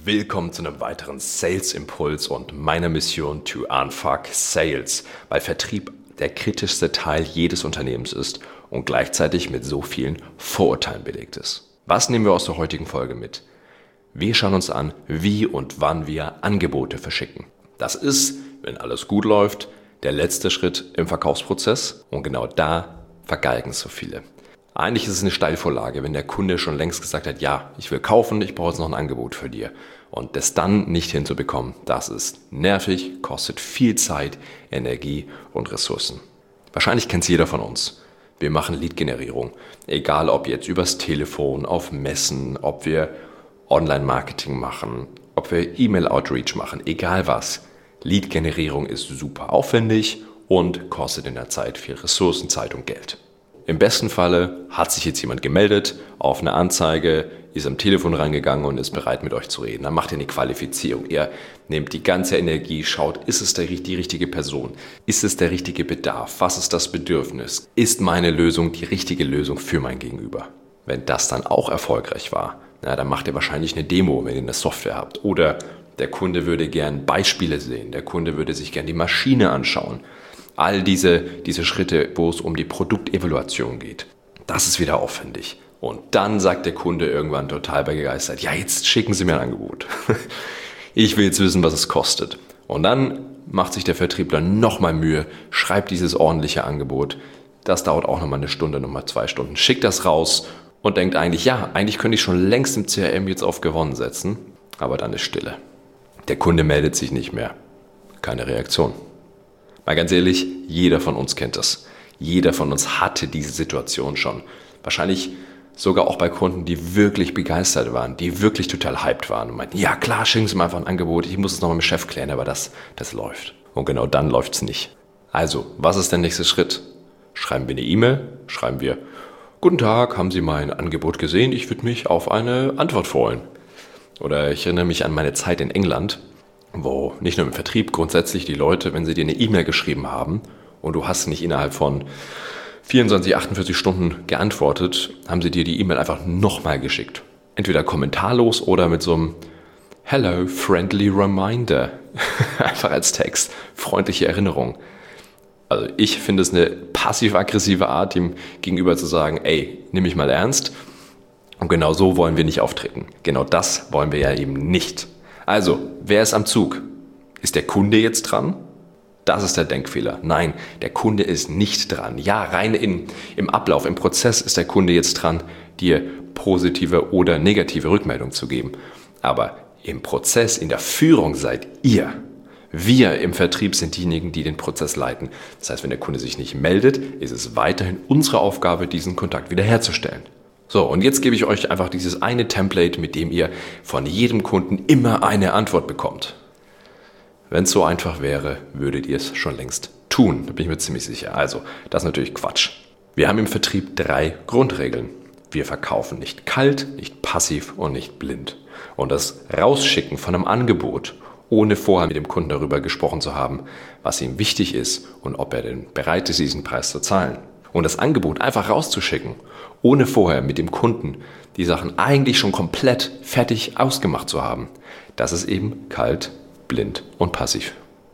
Willkommen zu einem weiteren Sales Impuls und meiner Mission to unfuck Sales, weil Vertrieb der kritischste Teil jedes Unternehmens ist und gleichzeitig mit so vielen Vorurteilen belegt ist. Was nehmen wir aus der heutigen Folge mit? Wir schauen uns an, wie und wann wir Angebote verschicken. Das ist, wenn alles gut läuft, der letzte Schritt im Verkaufsprozess und genau da vergeigen so viele. Eigentlich ist es eine Steilvorlage, wenn der Kunde schon längst gesagt hat, ja, ich will kaufen, ich brauche jetzt noch ein Angebot für dir. Und das dann nicht hinzubekommen, das ist nervig, kostet viel Zeit, Energie und Ressourcen. Wahrscheinlich kennt es jeder von uns. Wir machen Lead-Generierung, egal ob jetzt übers Telefon, auf Messen, ob wir Online-Marketing machen, ob wir E-Mail-Outreach machen, egal was. Lead-Generierung ist super aufwendig und kostet in der Zeit viel Ressourcen, Zeit und Geld. Im besten Falle hat sich jetzt jemand gemeldet auf eine Anzeige, ist am Telefon reingegangen und ist bereit mit euch zu reden. Dann macht ihr eine Qualifizierung. Ihr nehmt die ganze Energie, schaut, ist es die richtige Person? Ist es der richtige Bedarf? Was ist das Bedürfnis? Ist meine Lösung die richtige Lösung für mein Gegenüber? Wenn das dann auch erfolgreich war, dann macht ihr wahrscheinlich eine Demo, wenn ihr eine Software habt. Oder der Kunde würde gern Beispiele sehen. Der Kunde würde sich gern die Maschine anschauen. All diese Schritte, wo es um die Produktevaluation geht, das ist wieder aufwendig. Und dann sagt der Kunde irgendwann total begeistert, ja, jetzt schicken Sie mir ein Angebot. Ich will jetzt wissen, was es kostet. Und dann macht sich der Vertriebler nochmal Mühe, schreibt dieses ordentliche Angebot. Das dauert auch nochmal eine Stunde, nochmal 2 Stunden. Schickt das raus und denkt eigentlich, eigentlich könnte ich schon längst im CRM jetzt auf Gewonnen setzen. Aber dann ist Stille. Der Kunde meldet sich nicht mehr. Keine Reaktion. Mal ganz ehrlich, jeder von uns kennt das. Jeder von uns hatte diese Situation schon. Wahrscheinlich sogar auch bei Kunden, die wirklich begeistert waren, die wirklich total hyped waren und meinten, ja klar, schicken Sie mir einfach ein Angebot, ich muss es nochmal mit dem Chef klären, aber das läuft. Und genau dann läuft es nicht. Also, was ist der nächste Schritt? Schreiben wir eine E-Mail, schreiben wir, guten Tag, haben Sie mein Angebot gesehen? Ich würde mich auf eine Antwort freuen. Oder ich erinnere mich an meine Zeit in England, wo nicht nur im Vertrieb grundsätzlich die Leute, wenn sie dir eine E-Mail geschrieben haben und du hast nicht innerhalb von 24, 48 Stunden geantwortet, haben sie dir die E-Mail einfach nochmal geschickt. Entweder kommentarlos oder mit so einem Hello, friendly reminder. Einfach als Text. Freundliche Erinnerung. Also ich finde es eine passiv-aggressive Art, dem Gegenüber zu sagen, ey, nimm mich mal ernst. Und genau so wollen wir nicht auftreten. Genau das wollen wir ja eben nicht. Also, wer ist am Zug? Ist der Kunde jetzt dran? Das ist der Denkfehler. Nein, der Kunde ist nicht dran. Ja, rein im Ablauf, im Prozess ist der Kunde jetzt dran, dir positive oder negative Rückmeldung zu geben. Aber im Prozess, in der Führung seid ihr. Wir im Vertrieb sind diejenigen, die den Prozess leiten. Das heißt, wenn der Kunde sich nicht meldet, ist es weiterhin unsere Aufgabe, diesen Kontakt wiederherzustellen. So, und jetzt gebe ich euch einfach dieses eine Template, mit dem ihr von jedem Kunden immer eine Antwort bekommt. Wenn es so einfach wäre, würdet ihr es schon längst tun. Da bin ich mir ziemlich sicher. Also, das ist natürlich Quatsch. Wir haben im Vertrieb 3 Grundregeln. Wir verkaufen nicht kalt, nicht passiv und nicht blind. Und das Rausschicken von einem Angebot, ohne vorher mit dem Kunden darüber gesprochen zu haben, was ihm wichtig ist und ob er denn bereit ist, diesen Preis zu zahlen. Und das Angebot einfach rauszuschicken, ohne vorher mit dem Kunden die Sachen eigentlich schon komplett fertig ausgemacht zu haben. Das ist eben kalt, blind und passiv.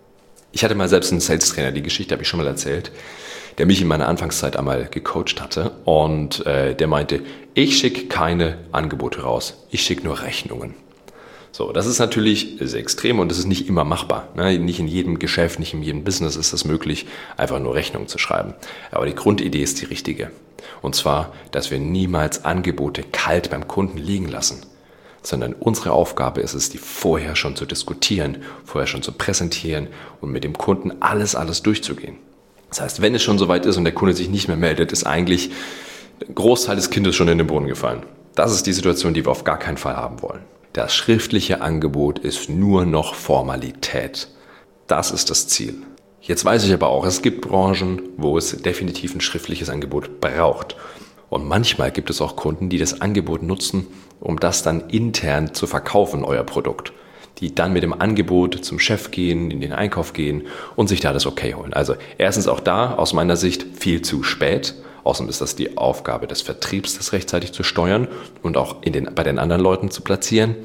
Ich hatte mal selbst einen Sales-Trainer, die Geschichte habe ich schon mal erzählt, der mich in meiner Anfangszeit einmal gecoacht hatte und der meinte, ich schicke keine Angebote raus, ich schicke nur Rechnungen. So, das ist natürlich sehr extrem und das ist nicht immer machbar. Nicht in jedem Geschäft, nicht in jedem Business ist es möglich, einfach nur Rechnungen zu schreiben. Aber die Grundidee ist die richtige. Und zwar, dass wir niemals Angebote kalt beim Kunden liegen lassen, sondern unsere Aufgabe ist es, die vorher schon zu diskutieren, vorher schon zu präsentieren und mit dem Kunden alles durchzugehen. Das heißt, wenn es schon soweit ist und der Kunde sich nicht mehr meldet, ist eigentlich ein Großteil des Kindes schon in den Boden gefallen. Das ist die Situation, die wir auf gar keinen Fall haben wollen. Das schriftliche Angebot ist nur noch Formalität. Das ist das Ziel. Jetzt weiß ich aber auch, es gibt Branchen, wo es definitiv ein schriftliches Angebot braucht. Und manchmal gibt es auch Kunden, die das Angebot nutzen, um das dann intern zu verkaufen, euer Produkt. Die dann mit dem Angebot zum Chef gehen, in den Einkauf gehen und sich da das Okay holen. Also erstens auch da, aus meiner Sicht, viel zu spät. Außerdem ist das die Aufgabe des Vertriebs, das rechtzeitig zu steuern und auch bei den anderen Leuten zu platzieren.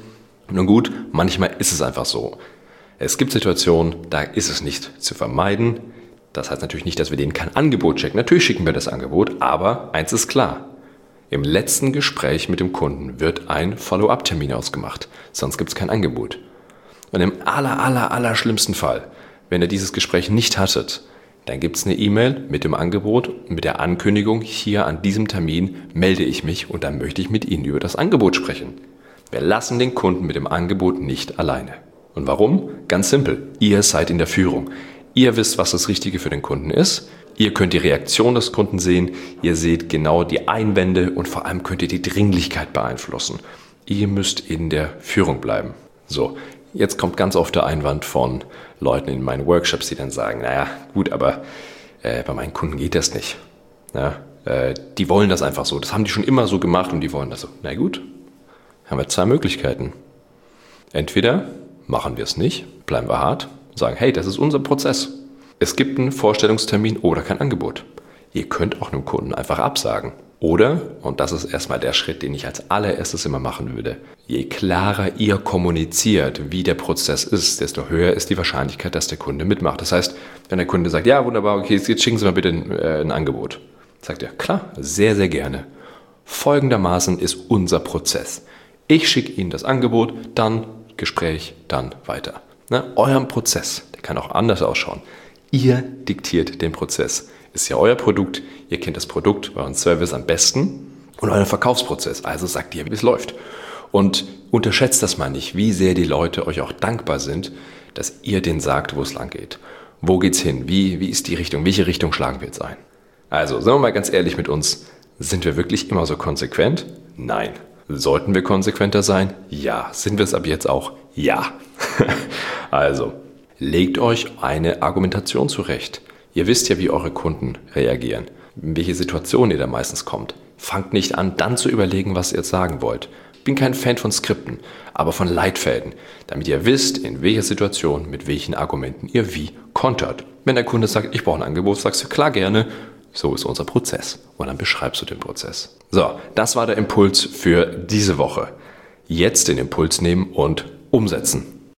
Nun gut, manchmal ist es einfach so. Es gibt Situationen, da ist es nicht zu vermeiden. Das heißt natürlich nicht, dass wir denen kein Angebot schicken. Natürlich schicken wir das Angebot, aber eins ist klar. Im letzten Gespräch mit dem Kunden wird ein Follow-up-Termin ausgemacht. Sonst gibt es kein Angebot. Und im aller schlimmsten Fall, wenn ihr dieses Gespräch nicht hattet, dann gibt es eine E-Mail mit dem Angebot und mit der Ankündigung, hier an diesem Termin melde ich mich und dann möchte ich mit Ihnen über das Angebot sprechen. Wir lassen den Kunden mit dem Angebot nicht alleine. Und warum? Ganz simpel. Ihr seid in der Führung. Ihr wisst, was das Richtige für den Kunden ist. Ihr könnt die Reaktion des Kunden sehen. Ihr seht genau die Einwände und vor allem könnt ihr die Dringlichkeit beeinflussen. Ihr müsst in der Führung bleiben. So, jetzt kommt ganz oft der Einwand von Leuten in meinen Workshops, die dann sagen, naja, gut, aber bei meinen Kunden geht das nicht. Ja, die wollen das einfach so. Das haben die schon immer so gemacht und die wollen das so. Na gut, haben wir zwei Möglichkeiten. Entweder machen wir es nicht, bleiben wir hart und sagen, hey, das ist unser Prozess. Es gibt einen Vorstellungstermin oder kein Angebot. Ihr könnt auch einem Kunden einfach absagen. Oder, und das ist erstmal der Schritt, den ich als allererstes immer machen würde, je klarer ihr kommuniziert, wie der Prozess ist, desto höher ist die Wahrscheinlichkeit, dass der Kunde mitmacht. Das heißt, wenn der Kunde sagt, ja, wunderbar, okay, jetzt schicken Sie mal bitte ein Angebot. Sagt er, klar, sehr, sehr gerne. Folgendermaßen ist unser Prozess. Ich schicke Ihnen das Angebot, dann Gespräch, dann weiter. Euren Prozess, der kann auch anders ausschauen. Ihr diktiert den Prozess. Ist ja euer Produkt, ihr kennt das Produkt, euren Service am besten und euren Verkaufsprozess. Also sagt ihr, wie es läuft. Und unterschätzt das mal nicht, wie sehr die Leute euch auch dankbar sind, dass ihr denen sagt, wo es lang geht. Wo geht's hin? Wie ist die Richtung? Welche Richtung schlagen wir jetzt ein? Also, sagen wir mal ganz ehrlich mit uns, sind wir wirklich immer so konsequent? Nein. Sollten wir konsequenter sein? Ja. Sind wir es ab jetzt auch? Ja. Also, legt euch eine Argumentation zurecht. Ihr wisst ja, wie eure Kunden reagieren, in welche Situation ihr da meistens kommt. Fangt nicht an, dann zu überlegen, was ihr jetzt sagen wollt. Ich bin kein Fan von Skripten, aber von Leitfäden, damit ihr wisst, in welcher Situation, mit welchen Argumenten ihr wie kontert. Wenn der Kunde sagt, ich brauche ein Angebot, sagst du, klar, gerne. So ist unser Prozess. Und dann beschreibst du den Prozess. So, das war der Impuls für diese Woche. Jetzt den Impuls nehmen und umsetzen.